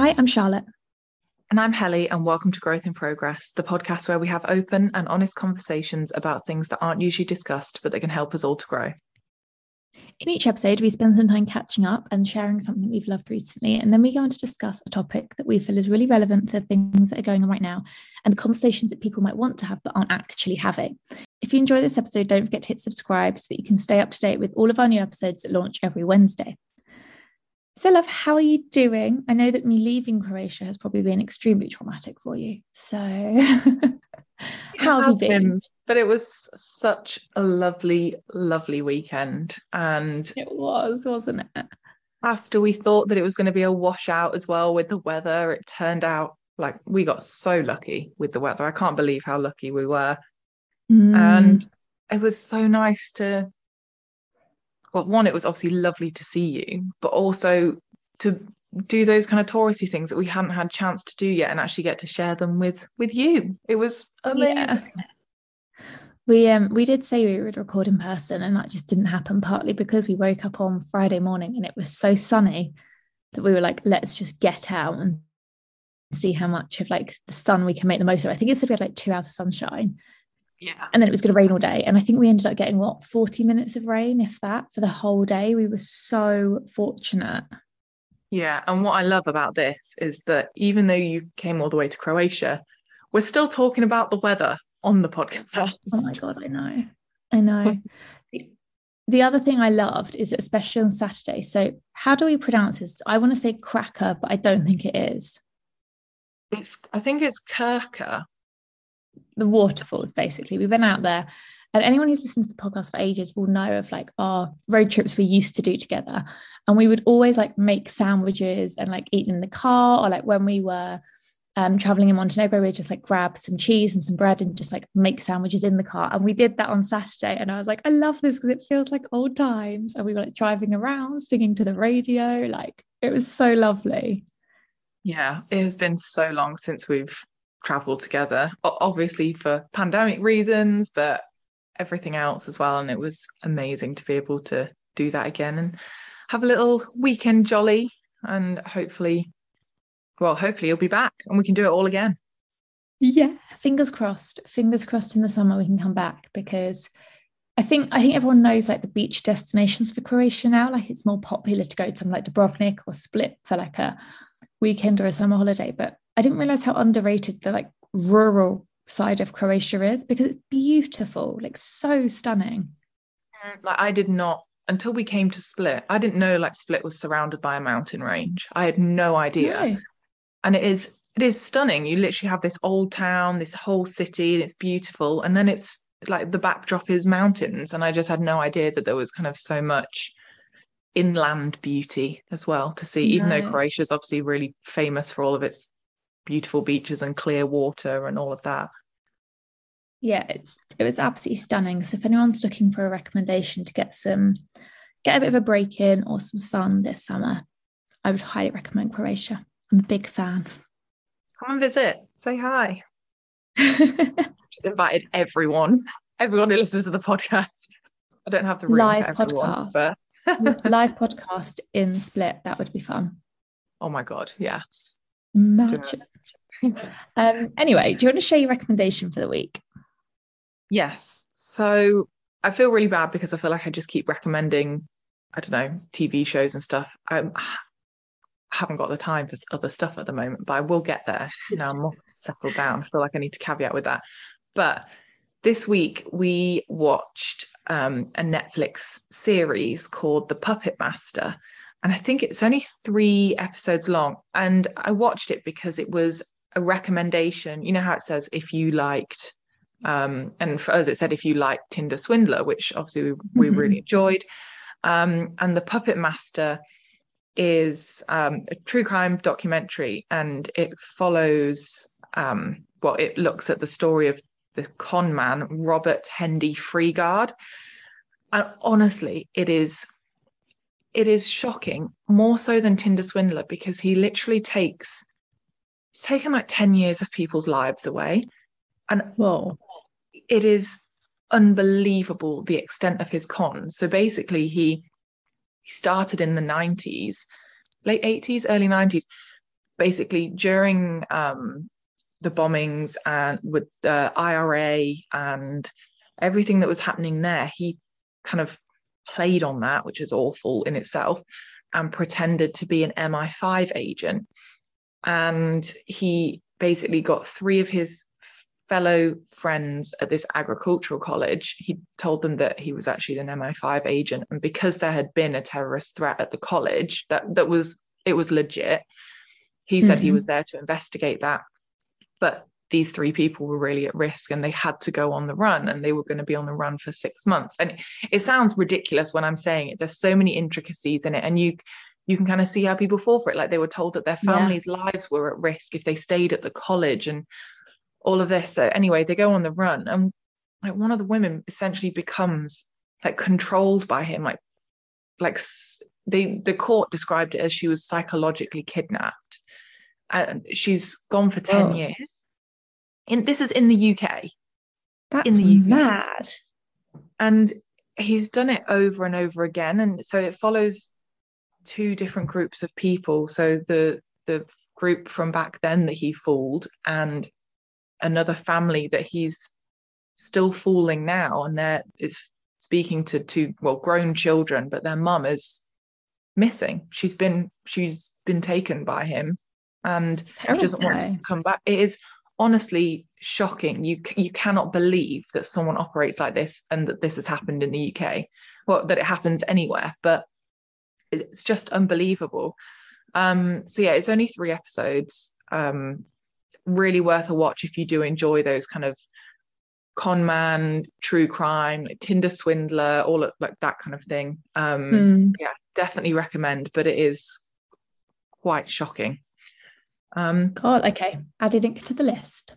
Hi, I'm Charlotte. And I'm Helly, and welcome to Growth in Progress, the podcast where we have open and honest conversations about things that aren't usually discussed, but that can help us all to grow. In each episode, we spend some time catching up and sharing something we've loved recently, and then we go on to discuss a topic that we feel is really relevant to the things that are going on right now and the conversations that people might want to have but aren't actually having. If you enjoy this episode, don't forget to hit subscribe so that you can stay up to date with all of our new episodes that launch every Wednesday. So, love, how are you doing? I know that me leaving Croatia has probably been extremely traumatic for you. So, how have you been? But it was such a lovely, lovely weekend. And It was, wasn't it? after we thought that it was going to be a washout as well with the weather, it turned out like we got so lucky with the weather. I can't believe how lucky we were. And it was so nice to, well, one, it was obviously lovely to see you, but also to do those kind of touristy things that we hadn't had a chance to do yet and actually get to share them with you. It was amazing. We did say we would record in person, and that just didn't happen, partly because we woke up on Friday morning and it was so sunny that we were like, let's just get out and see how much of like the sun we can make the most of. I think it said we had like 2 hours of sunshine. Yeah. And then it was going to rain all day. And I think we ended up getting 40 minutes of rain, if that, for the whole day. We were so fortunate. Yeah. And what I love about this is that even though you came all the way to Croatia, we're still talking about the weather on the podcast. Oh my God, I know. The other thing I loved is especially on Saturday. So how do we pronounce this? I want to say cracker, but I don't think it is. I think it's Kirka. The waterfalls, basically. We went out there, and anyone who's listened to the podcast for ages will know of like our road trips we used to do together. And we would always like make sandwiches and like eat in the car, or like when we were traveling in Montenegro, we'd just like grab some cheese and some bread and just like make sandwiches in the car. And we did that on Saturday. And I was like, I love this because it feels like old times. And we were like driving around, singing to the radio. Like it was so lovely. Yeah, it has been so long since we've traveled together, obviously for pandemic reasons, but everything else as well. And it was amazing to be able to do that again and have a little weekend jolly. And hopefully you'll be back and we can do it all again. Yeah, fingers crossed. Fingers crossed in the summer we can come back, because I think everyone knows like the beach destinations for Croatia now. Like it's more popular to go to something like Dubrovnik or Split for like a weekend or a summer holiday. But I didn't realize how underrated the like rural side of Croatia is, because it's beautiful, like so stunning. Like I did not until we came to Split. I didn't know like Split was surrounded by a mountain range. I had no idea. No. And it is stunning. You literally have this old town, this whole city, and it's beautiful. And then it's like the backdrop is mountains. And I just had no idea that there was kind of so much inland beauty as well to see, even though No. Croatia is obviously really famous for all of its beautiful beaches and clear water and all of that. Yeah, it was absolutely stunning. So if anyone's looking for a recommendation to get a bit of a break in or some sun this summer, I would highly recommend Croatia. I'm a big fan. Come and visit, say hi. Just invited everyone who listens to the podcast. I don't have the room for Live everyone, podcast. but Live podcast in Split. That would be fun. oh my God, yes. Imagine. Anyway, do you want to share your recommendation for the week? Yes. So I feel really bad because I feel like I just keep recommending, I don't know, TV shows and stuff. I haven't got the time for other stuff at the moment, but I will get there. Now I'm more settled down. I feel like I need to caveat with that. But this week we watched a Netflix series called The Puppet Master. And I think it's only 3 episodes long. And I watched it because it was a recommendation. You know how it says if you liked, and for us, it said if you liked Tinder Swindler, which obviously we really enjoyed. And The Puppet Master is a true crime documentary, and it follows, it looks at the story of the con man, Robert Hendy Freegard. And honestly, it is shocking, more so than Tinder Swindler, because he's taken like 10 years of people's lives away. And Whoa. it is unbelievable the extent of his cons. So basically he started in the 90s, late 80s, early 90s, basically during the bombings and with the IRA and everything that was happening there, he kind of played on that, which is awful in itself, and pretended to be an MI5 agent. And he basically got 3 of his fellow friends at this agricultural college. He told them that he was actually an MI5 agent, and because there had been a terrorist threat at the college, it was legit. He said he was there to investigate that, but these 3 people were really at risk and they had to go on the run, and they were going to be on the run for 6 months. And it sounds ridiculous when I'm saying it. There's so many intricacies in it, and you can kind of see how people fall for it. Like, they were told that their families' lives were at risk if they stayed at the college and all of this. So anyway, they go on the run, and like one of the women essentially becomes like controlled by him. Like the court described it as she was psychologically kidnapped, and she's gone for 10 years. This is in the UK. That's in the UK. Mad. And he's done it over and over again. And so it follows 2 different groups of people. So the group from back then that he fooled, and another family that he's still fooling now. And they're speaking to 2 grown children, but their mum is missing. She's been taken by him, and she doesn't want to come back. It is honestly shocking. You cannot believe that someone operates like this, and that this has happened in the UK. Well, that it happens anywhere, but it's just unbelievable. So yeah, it's only 3 episodes. Really worth a watch if you do enjoy those kind of con man, true crime, like Tinder swindler, all of, like that kind of thing. Yeah, definitely recommend, but it is quite shocking. God, okay, added it to the list.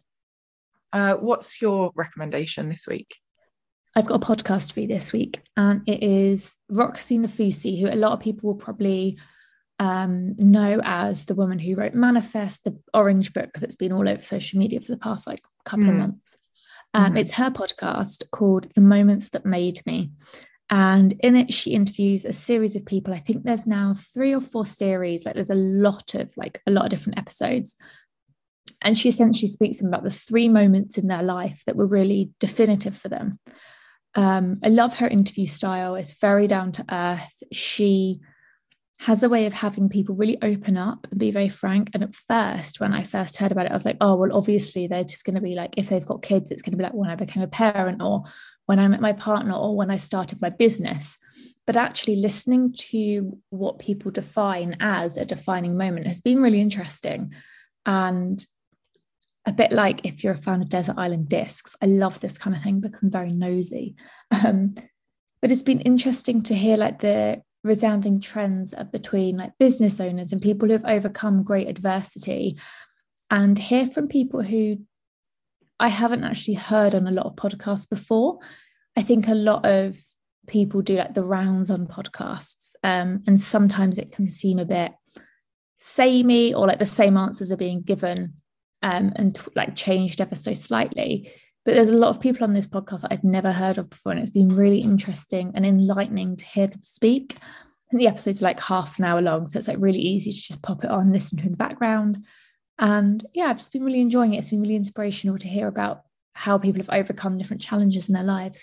What's your recommendation this week? I've got a podcast for you this week, and it is Roxie Nafousi, who a lot of people will probably know as the woman who wrote Manifest, the orange book that's been all over social media for the past like couple of months. It's her podcast called The Moments That Made Me. And in it, she interviews a series of people. I think there's now 3 or 4 series. Like, there's a lot of different episodes. And she essentially speaks to them about the 3 moments in their life that were really definitive for them. I love her interview style. It's very down to earth. She has a way of having people really open up and be very frank. And at first, when I first heard about it, I was like, oh, well, obviously they're just going to be like, if they've got kids, it's going to be like when I became a parent, or when I met my partner, or when I started my business. But actually listening to what people define as a defining moment has been really interesting. And a bit like if you're a fan of Desert Island Discs, I love this kind of thing because I'm very nosy. But it's been interesting to hear like the resounding trends between like business owners and people who have overcome great adversity, and hear from people who I haven't actually heard on a lot of podcasts before. I think a lot of people do like the rounds on podcasts, and sometimes it can seem a bit samey, or like the same answers are being given and like changed ever so slightly. But there's a lot of people on this podcast that I've never heard of before, and it's been really interesting and enlightening to hear them speak. And the episodes are like half an hour long, so it's like really easy to just pop it on, listen to in the background. And yeah, I've just been really enjoying it. It's been really inspirational to hear about how people have overcome different challenges in their lives.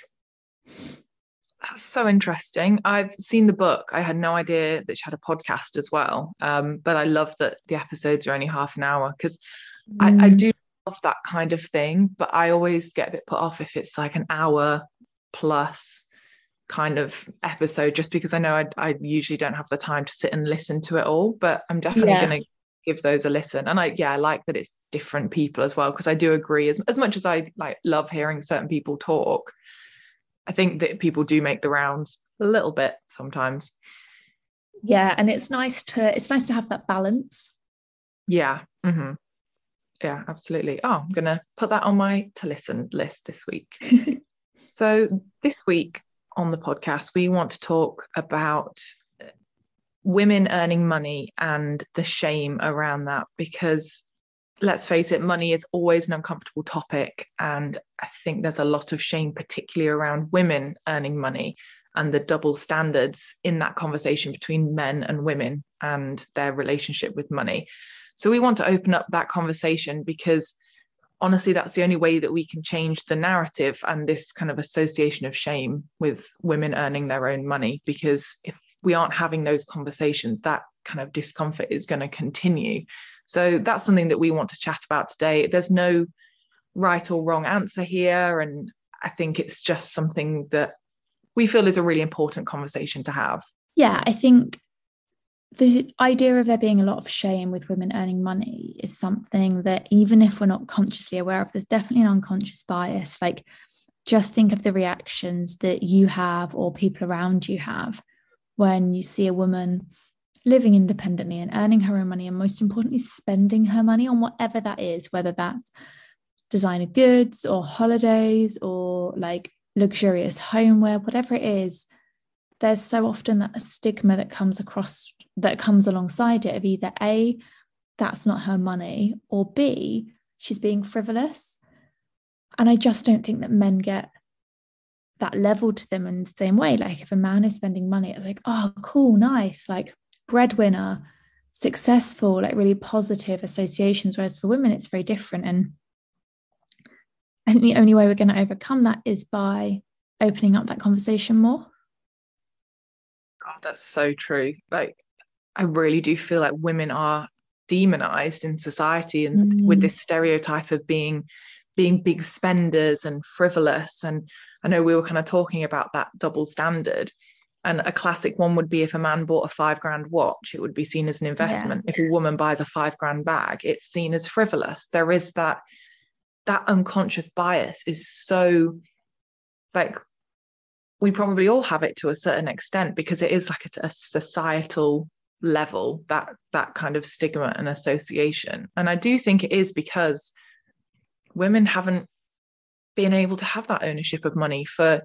That's so interesting. I've seen the book. I had no idea that she had a podcast as well. But I love that the episodes are only half an hour, because I do love that kind of thing, but I always get a bit put off if it's like an hour plus kind of episode, just because I know I usually don't have the time to sit and listen to it all. But I'm definitely going to give those a listen. And I like that it's different people as well, because I do agree, as much as I like love hearing certain people talk, I think that people do make the rounds a little bit sometimes. Yeah, and it's nice to have that balance. Yeah. Mm-hmm. Yeah, absolutely. Oh, I'm gonna put that on my to listen list this week. So this week on the podcast, we want to talk about women earning money and the shame around that, because let's face it, money is always an uncomfortable topic. And I think there's a lot of shame, particularly around women earning money and the double standards in that conversation between men and women and their relationship with money. So we want to open up that conversation, because honestly, that's the only way that we can change the narrative and this kind of association of shame with women earning their own money. Because if we aren't having those conversations, that kind of discomfort is going to continue. So that's something that we want to chat about today. There's no right or wrong answer here. And I think it's just something that we feel is a really important conversation to have. Yeah, I think the idea of there being a lot of shame with women earning money is something that, even if we're not consciously aware of, there's definitely an unconscious bias. Like, just think of the reactions that you have or people around you have when you see a woman living independently and earning her own money, and most importantly, spending her money on whatever that is, whether that's designer goods or holidays or like luxurious homeware, whatever it is. There's so often that stigma that comes alongside it of either A, that's not her money, or B, she's being frivolous. And I just don't think that men get that level to them in the same way. Like, if a man is spending money, it's like, oh, cool, nice, like breadwinner, successful, like really positive associations. Whereas for women, it's very different. And I think the only way we're going to overcome that is by opening up that conversation more. God, that's so true. Like, I really do feel like women are demonized in society, and with this stereotype of being big spenders and frivolous. And I know we were kind of talking about that double standard. And a classic one would be, if a man bought a £5,000 watch, it would be seen as an investment. Yeah. If a woman buys a £5,000 bag, it's seen as frivolous. There is that unconscious bias is so, like, we probably all have it to a certain extent, because it is like a societal level, that kind of stigma and association. And I do think it is because women haven't been able to have that ownership of money for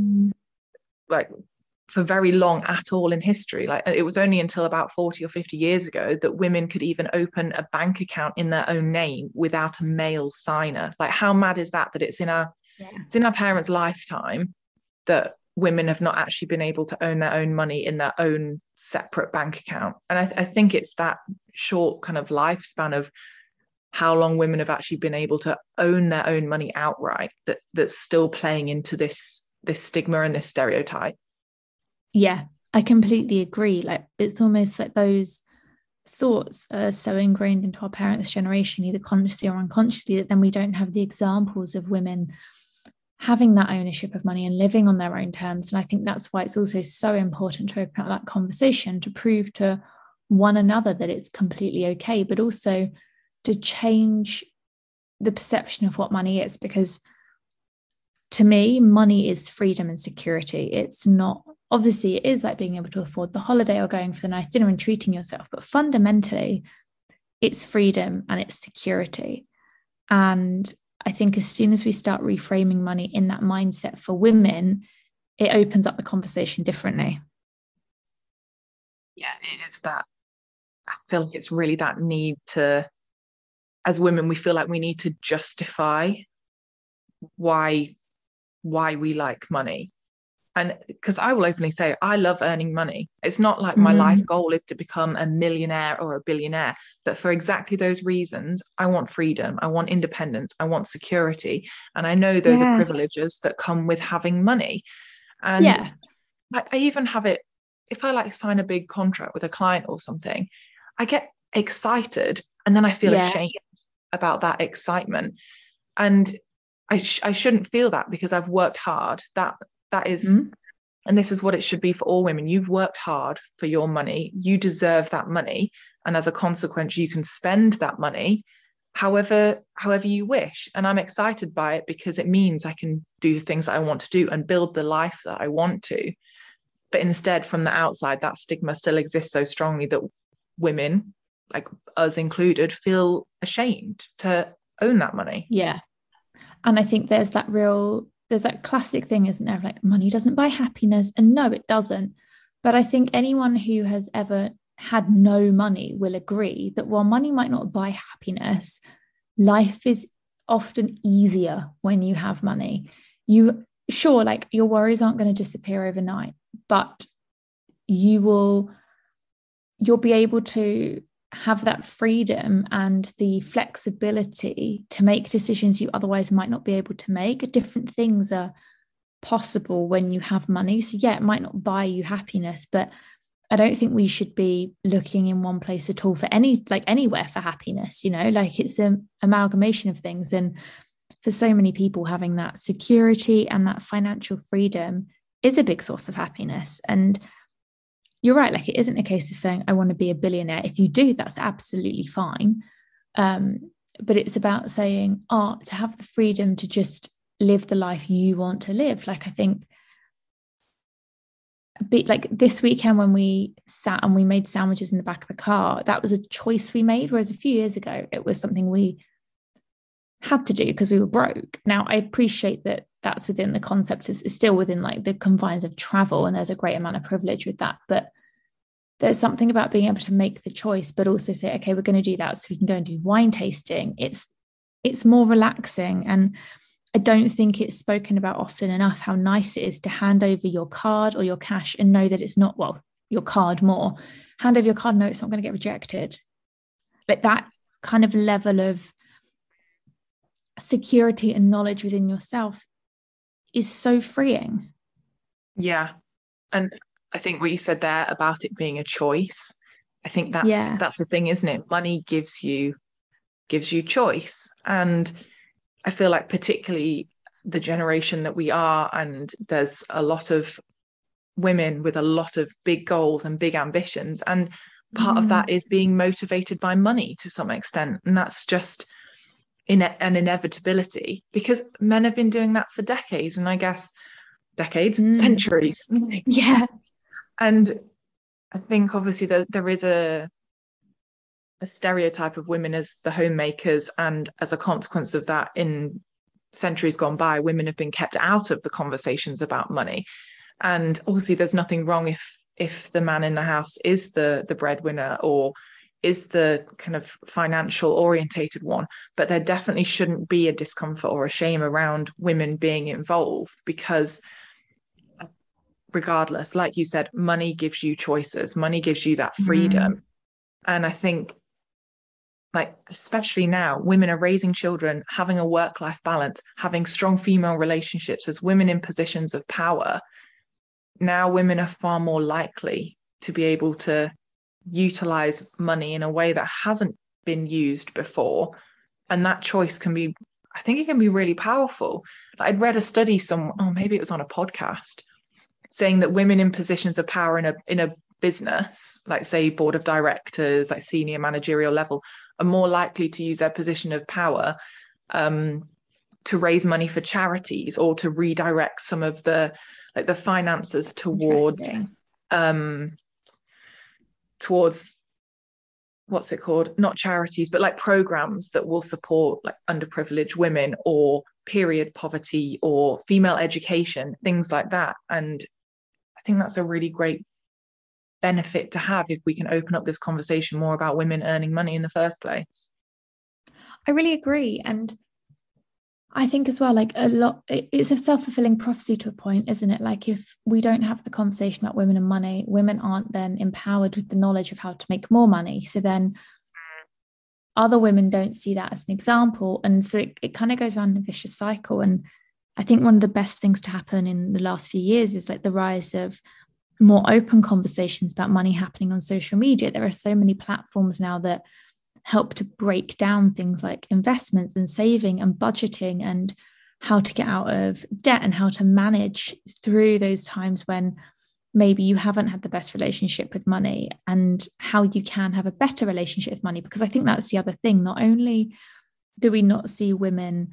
very long at all in history. Like, it was only until about 40 or 50 years ago that women could even open a bank account in their own name without a male signer. Like, how mad is that it's in our parents' lifetime that women have not actually been able to own their own money in their own separate bank account. And I think it's that short kind of lifespan of how long women have actually been able to own their own money outright that's still playing into this stigma and this stereotype. Yeah, I completely agree. Like, it's almost like those thoughts are so ingrained into our parents' generation, either consciously or unconsciously, that then we don't have the examples of women having that ownership of money and living on their own terms. And I think that's why it's also so important to open up that conversation, to prove to one another that it's completely okay, but also to change the perception of what money is. Because to me, money is freedom and security. It's not, obviously it is like being able to afford the holiday or going for the nice dinner and treating yourself, but fundamentally it's freedom and it's security. And I think as soon as we start reframing money in that mindset for women, it opens up the conversation differently. Yeah, it is that. I feel like it's really that need to, as women, we feel like we need to justify why we like money. And because I will openly say, I love earning money. It's not like my life goal is to become a millionaire or a billionaire, but for exactly those reasons, I want freedom, I want independence, I want security. And I know those are privileges that come with having money. And I even have it, if I like sign a big contract with a client or something, I get excited and then I feel ashamed about that excitement. And I shouldn't feel that, because I've worked hard. That is, and this is what it should be for all women. You've worked hard for your money. You deserve that money. And as a consequence, you can spend that money however you wish. And I'm excited by it, because it means I can do the things that I want to do and build the life that I want to. But instead, from the outside, that stigma still exists so strongly that women, like us included, feel ashamed to own that money. Yeah. And I think there's that classic thing, isn't there? Like, money doesn't buy happiness. And no, it doesn't. But I think anyone who has ever had no money will agree that while money might not buy happiness, life is often easier when you have money. Like, your worries aren't going to disappear overnight, but you'll be able to have that freedom and the flexibility to make decisions you otherwise might not be able to make. Different things are possible when you have money. So yeah, it might not buy you happiness, but I don't think we should be looking in one place at all for anywhere for happiness, like it's an amalgamation of things. And for so many people, having that security and that financial freedom is a big source of happiness. And you're right, like it isn't a case of saying, I want to be a billionaire. If you do, that's absolutely fine. But it's about saying, to have the freedom to just live the life you want to live. Like, I think like this weekend when we sat and we made sandwiches in the back of the car, that was a choice we made. Whereas a few years ago, it was something we had to do because we were broke. Now, I appreciate that that's within the concept, is still within like the confines of travel, and there's a great amount of privilege with that. But there's something about being able to make the choice, but also say, okay, we're going to do that so we can go and do wine tasting. It's more relaxing. And I don't think it's spoken about often enough how nice it is to hand over your card or your cash and know that it's not, well, your card more. Hand over your card, no, it's not going to get rejected. Like that kind of level of security and knowledge within yourself is so freeing. Yeah. And I think what you said there about it being a choice, I think that's the thing, isn't it? Money gives you choice. And I feel like particularly the generation that we are, and there's a lot of women with a lot of big goals and big ambitions. And part of that is being motivated by money to some extent. And that's just an inevitability, because men have been doing that for decades, and I guess centuries. Yeah. And I think obviously there is a stereotype of women as the homemakers, and as a consequence of that, in centuries gone by, women have been kept out of the conversations about money. And obviously there's nothing wrong if the man in the house is the breadwinner or is the kind of financial orientated one, but there definitely shouldn't be a discomfort or a shame around women being involved, because regardless, like you said, money gives you choices, money gives you that freedom. And I think, like, especially now, women are raising children, having a work-life balance, having strong female relationships as women in positions of power. Now women are far more likely to be able to utilize money in a way that hasn't been used before. And that choice I think it can be really powerful. Like, I'd read a study maybe it was on a podcast, saying that women in positions of power in a business, like say board of directors, like senior managerial level, are more likely to use their position of power to raise money for charities, or to redirect some of the finances towards what's it called? Not charities, but like programs that will support like underprivileged women, or period poverty, or female education, things like that. And I think that's a really great benefit to have if we can open up this conversation more about women earning money in the first place. I really agree. And I think as well, like it's a self-fulfilling prophecy to a point, isn't it? Like, if we don't have the conversation about women and money, women aren't then empowered with the knowledge of how to make more money. So then other women don't see that as an example. And so it kind of goes around in a vicious cycle. And I think one of the best things to happen in the last few years is like the rise of more open conversations about money happening on social media. There are so many platforms now that help to break down things like investments and saving and budgeting, and how to get out of debt, and how to manage through those times when maybe you haven't had the best relationship with money, and how you can have a better relationship with money. Because I think that's the other thing. Not only do we not see women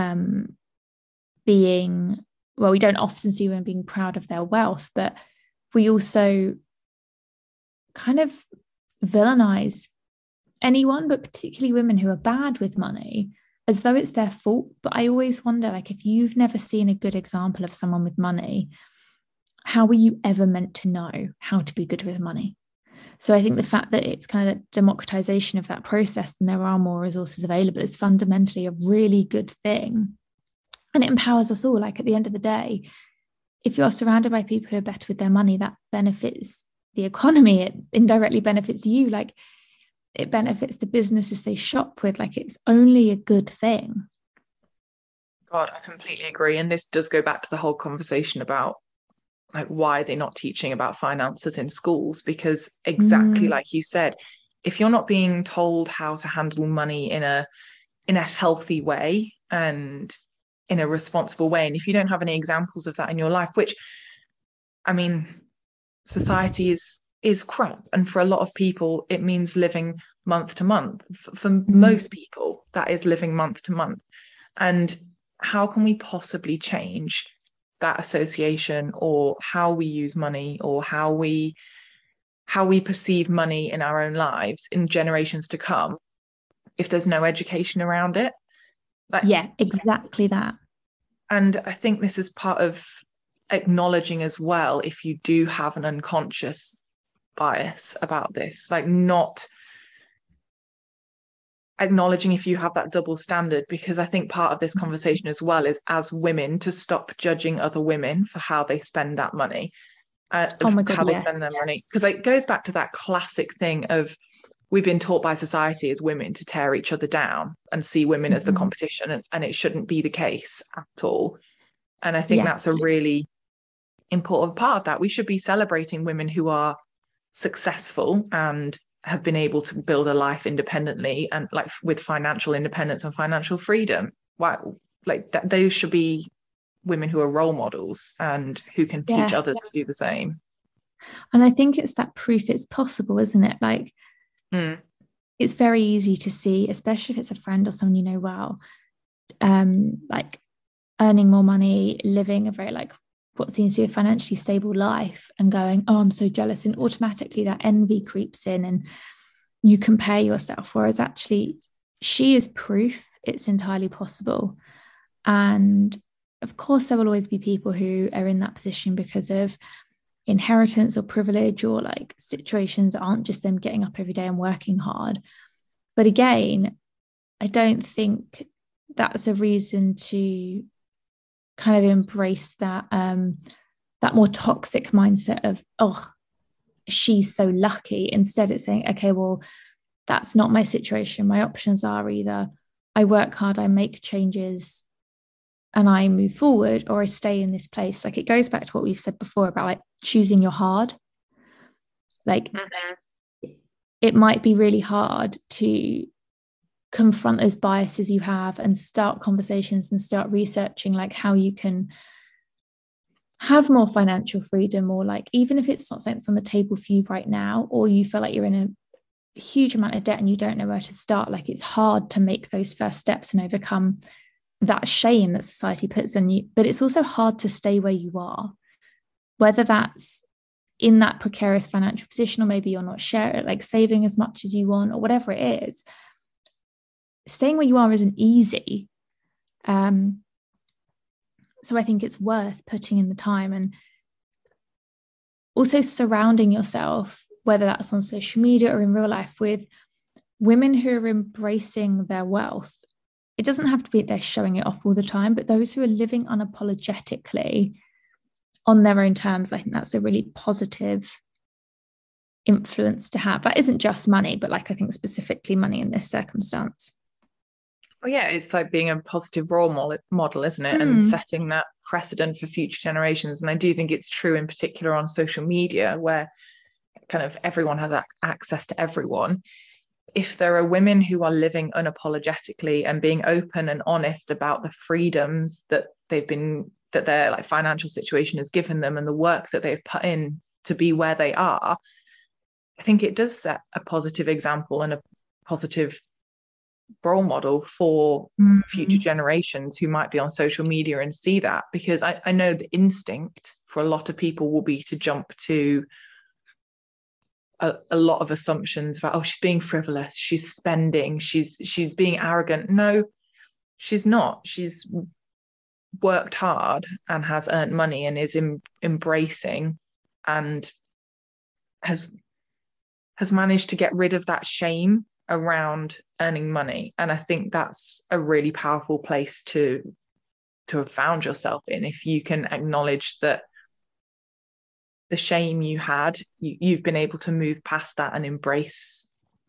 we don't often see women being proud of their wealth, but we also kind of villainize anyone, but particularly women who are bad with money, as though it's their fault. But I always wonder, like, if you've never seen a good example of someone with money, how were you ever meant to know how to be good with money? So I think the fact that it's kind of the democratization of that process, and there are more resources available, is fundamentally a really good thing. And it empowers us all. Like, at the end of the day, if you're surrounded by people who are better with their money, that benefits the economy. It indirectly benefits you. Like, it benefits the businesses they shop with. Like, it's only a good thing. God, I completely agree. And this does go back to the whole conversation about like why they're not teaching about finances in schools, because exactly like you said, if you're not being told how to handle money in a healthy way and in a responsible way, and if you don't have any examples of that in your life, which, I mean, society is crap, and for a lot of people it means living month to month. For most people that is living month to month. And how can we possibly change that association, or how we use money, or how we perceive money in our own lives in generations to come, if there's no education around it? Like, Yeah, exactly that. and I think this is part of acknowledging as well, if you do have an unconscious bias about this, like not acknowledging if you have that double standard, because I think part of this conversation as well is, as women, to stop judging other women for how they spend that money, Oh my God, how they yes. spend their money, because it goes back to that classic thing of, we've been taught by society as women to tear each other down and see women as the competition, and it shouldn't be the case at all. And I think that's a really important part of that. We should be celebrating women who are successful and have been able to build a life independently, and like with financial independence and financial freedom. Wow, like those should be women who are role models and who can teach others to do the same. And I think it's that proof it's possible, isn't it? Like, it's very easy to see, especially if it's a friend or someone you know well, like earning more money, living a very like what seems to be a financially stable life, and going, oh, I'm so jealous. And automatically that envy creeps in and you compare yourself. Whereas actually, she is proof it's entirely possible. And of course, there will always be people who are in that position because of inheritance or privilege, or like situations aren't just them getting up every day and working hard. But again, I don't think that's a reason to kind of embrace that that more toxic mindset of, oh, she's so lucky. Instead, it's saying, okay, well, that's not my situation. My options are either I work hard, I make changes, and I move forward, or I stay in this place. Like, it goes back to what we've said before about like choosing your hard. Like, it might be really hard to confront those biases you have and start conversations and start researching like how you can have more financial freedom, or like, even if it's not something that's on the table for you right now, or you feel like you're in a huge amount of debt and you don't know where to start, like, it's hard to make those first steps and overcome that shame that society puts on you. But it's also hard to stay where you are, whether that's in that precarious financial position, or maybe you're not sharing, like saving as much as you want, or whatever it is. Staying where you are isn't easy. So I think it's worth putting in the time, and also surrounding yourself, whether that's on social media or in real life, with women who are embracing their wealth. It doesn't have to be that they're showing it off all the time, but those who are living unapologetically on their own terms. I think that's a really positive influence to have. That isn't just money, but like, I think specifically money in this circumstance. Well, yeah, it's like being a positive role model, isn't it? And setting that precedent for future generations. And I do think it's true in particular on social media, where kind of everyone has access to everyone. If there are women who are living unapologetically and being open and honest about the freedoms that their like financial situation has given them, and the work that they've put in to be where they are, I think it does set a positive example and a positive role model for future generations who might be on social media and see that. Because I know the instinct for a lot of people will be to jump to a lot of assumptions about, oh, she's being frivolous, she's spending, she's being arrogant. No, she's not. She's worked hard and has earned money and is embracing, and has managed to get rid of that shame around earning money. And I think that's a really powerful place to have found yourself in, if you can acknowledge that the shame you had, you've been able to move past that and embrace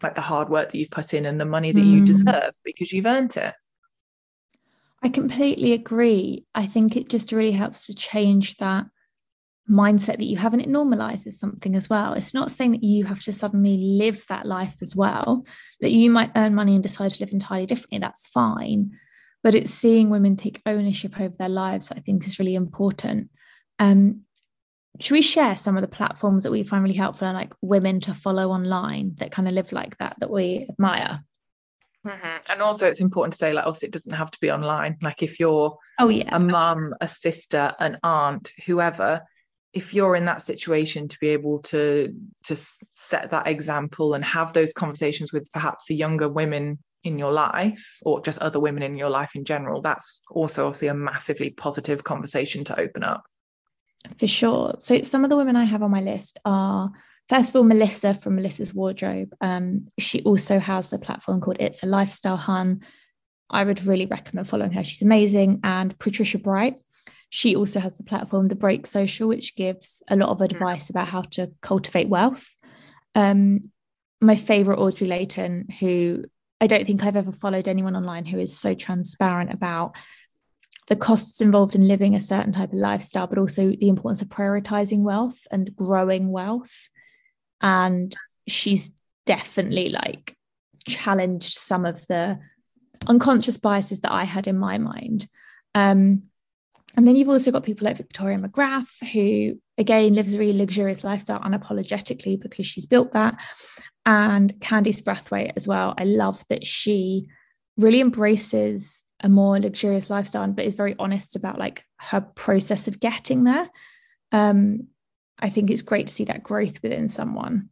like the hard work that you've put in and the money that you deserve because you've earned it. I completely agree. I think it just really helps to change that mindset that you have, and it normalizes something as well. It's not saying that you have to suddenly live that life as well, that you might earn money and decide to live entirely differently. That's fine. But it's seeing women take ownership over their lives that I think is really important. Should we share some of the platforms that we find really helpful and like women to follow online that kind of live like that we admire? And also it's important to say, like, obviously it doesn't have to be online. Like if you're a mum, a sister, an aunt, whoever, if you're in that situation, to be able to set that example and have those conversations with perhaps the younger women in your life or just other women in your life in general, that's also obviously a massively positive conversation to open up. For sure. So some of the women I have on my list are, first of all, Melissa from Melissa's Wardrobe. She also has the platform called It's a Lifestyle Hun. I would really recommend following her. She's amazing. And Patricia Bright. She also has the platform The Break Social, which gives a lot of advice about how to cultivate wealth. My favourite, Audrey Layton, who I don't think I've ever followed anyone online who is so transparent about the costs involved in living a certain type of lifestyle, but also the importance of prioritizing wealth and growing wealth. And she's definitely like challenged some of the unconscious biases that I had in my mind. And then you've also got people like Victoria McGrath, who again lives a really luxurious lifestyle unapologetically because she's built that. And Candice Brathwaite as well. I love that she really embraces a more luxurious lifestyle, but is very honest about like her process of getting there. I think it's great to see that growth within someone.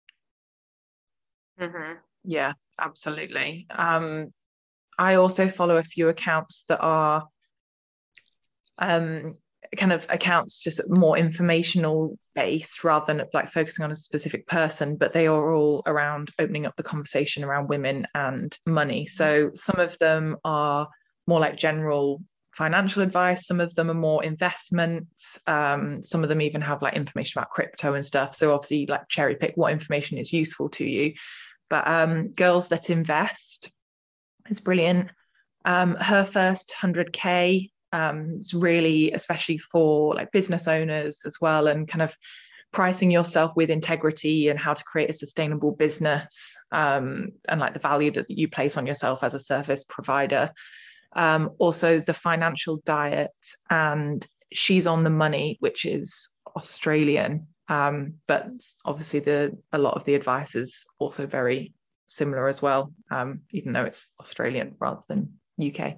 Yeah, absolutely. I also follow a few accounts that are kind of accounts just more informational based rather than like focusing on a specific person, but they are all around opening up the conversation around women and money. So some of them are more like general financial advice, some of them are more investment, some of them even have like information about crypto and stuff. So obviously like cherry pick what information is useful to you. But Girls That Invest is brilliant. Her First 100K, it's really, especially for like business owners as well, and kind of pricing yourself with integrity and how to create a sustainable business, and like the value that you place on yourself as a service provider. Also the Financial Diet and She's on the Money, which is Australian, but obviously a lot of the advice is also very similar as well, even though it's Australian rather than UK.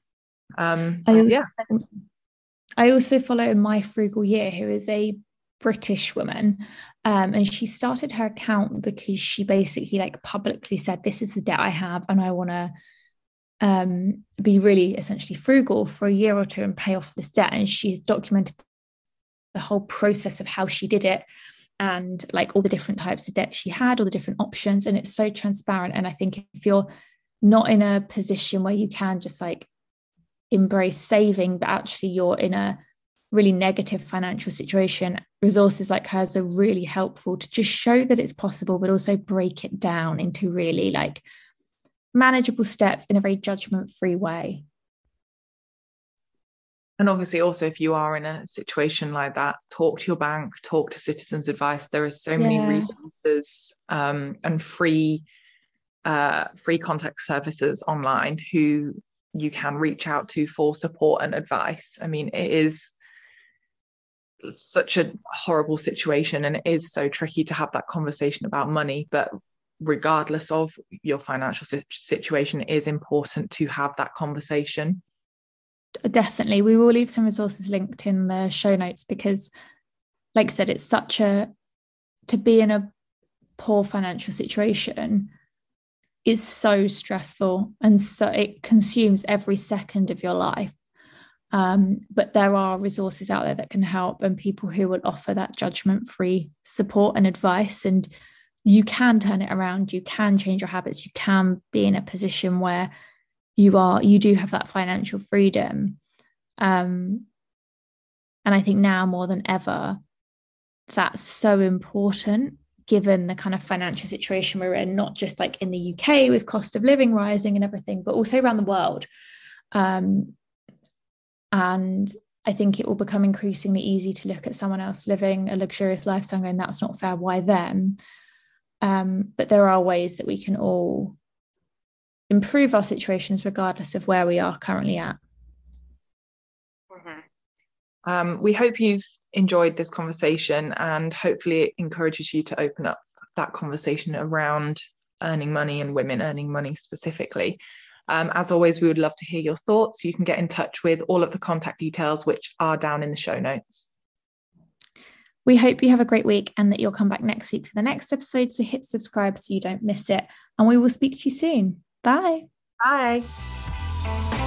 I also follow My Frugal Year, who is a British woman, and she started her account because she basically like publicly said, this is the debt I have and I want to be really essentially frugal for a year or two and pay off this debt. And she's documented the whole process of how she did it and like all the different types of debt she had, all the different options, and it's so transparent. And I think if you're not in a position where you can just like embrace saving, but actually you're in a really negative financial situation, resources like hers are really helpful to just show that it's possible, but also break it down into really like manageable steps in a very judgment-free way. And obviously also if you are in a situation like that, talk to your bank, talk to Citizens Advice. There are so many resources and free contact services online who you can reach out to for support and advice. I mean, it is such a horrible situation and it is so tricky to have that conversation about money, but regardless of your financial situation, it is important to have that conversation. Definitely. We will leave some resources linked in the show notes because, like I said, it's to be in a poor financial situation is so stressful and so it consumes every second of your life. But there are resources out there that can help and people who will offer that judgment-free support and advice, and you can turn it around, you can change your habits, you can be in a position where you do have that financial freedom. And I think now more than ever, that's so important given the kind of financial situation we're in, not just like in the UK with cost of living rising and everything, but also around the world. And I think it will become increasingly easy to look at someone else living a luxurious lifestyle going, that's not fair, why them? But there are ways that we can all improve our situations regardless of where we are currently at. We hope you've enjoyed this conversation, and hopefully it encourages you to open up that conversation around earning money and women earning money specifically. As always, we would love to hear your thoughts. You can get in touch with all of the contact details, which are down in the show notes. We hope you have a great week and that you'll come back next week for the next episode. So hit subscribe so you don't miss it. And we will speak to you soon. Bye. Bye.